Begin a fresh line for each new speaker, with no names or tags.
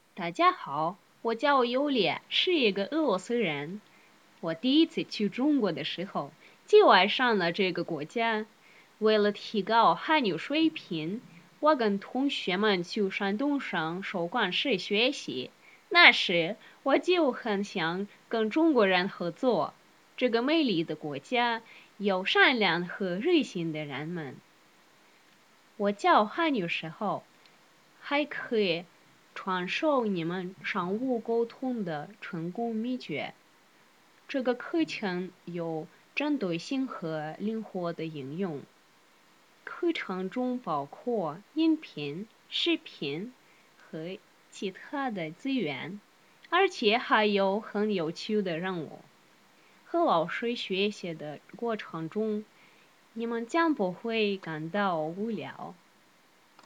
大家好，我叫尤里，是一个俄罗斯人。我第一次去中国的时候，就爱上了这个国家。为了提高汉语水平，我跟同学们去山东省授课时学习。那时我就很想跟中国人合作。这个美丽的国家有善良和热心的人们。我教汉语时候，还可以传授你们商务沟通的成功秘诀。这个课程有针对性和灵活的应用。课程中包括音频、视频和其他的资源，而且还有很有趣的任务。和老师学习的过程中，你们将不会感到无聊。